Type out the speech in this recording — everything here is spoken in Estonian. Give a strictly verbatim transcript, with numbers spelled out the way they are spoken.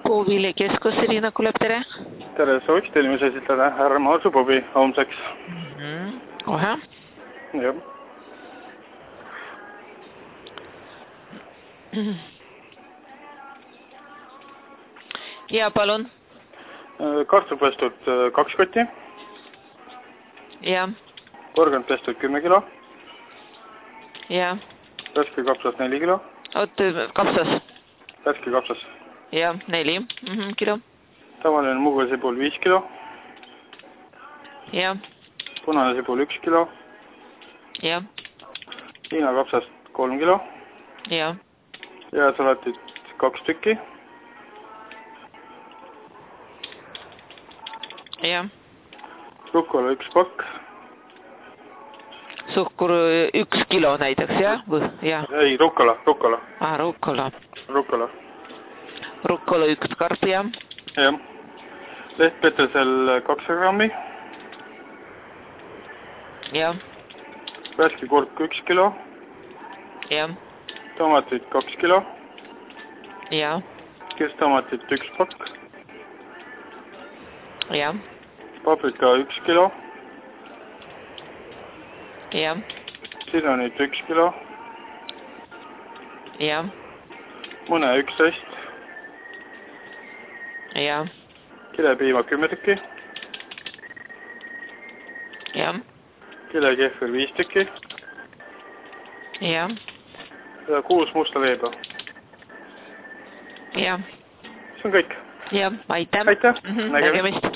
Puuviljakeskus, Riina Kulep, tere. Tere, sooviks teile mis esitada härra Marsupubi homseks. Mm -hmm. Kohe. Jah. Ja, palun. Kartulipestud kaks kotti. Ja. Porgand pestud kümme kilo. Ja. Värske kapsas neli kilo. Oot, kapsas. Värske kapsas. Ja, neli mm -hmm, kilo. Tavaline muglasipul viis kilo. Ja. Punane sipul üks kilo. Ja. Hiina kapsast kolm kilo. Ja. Jääsalatit kaks tükki. Ja. Rukola üks pakk. Suhkur üks kilo näiteks, jah? Ja. Ei, rukola, rukola. Ah, rukola. Rukola. Rukola üks karp, jah? Jah. Lehtpetersel kakssada grammi. Jah. Värske kurk üks kilo. Jah. Tomatid kaks kilo. Jah. Kirstomatit üks pakk. Jah. Paprika üks kilo. Jah. Sidonit üks kilo. Jah. Mune üksteist. Jah. Kilepiima kümme tükki. Jah. Kilekehver viis tükki. Jah. Ja kuus musta leeba. Jah. See on kõik. Jah, aitäh. Aitäh. Mm -hmm, nägemist. nägemist.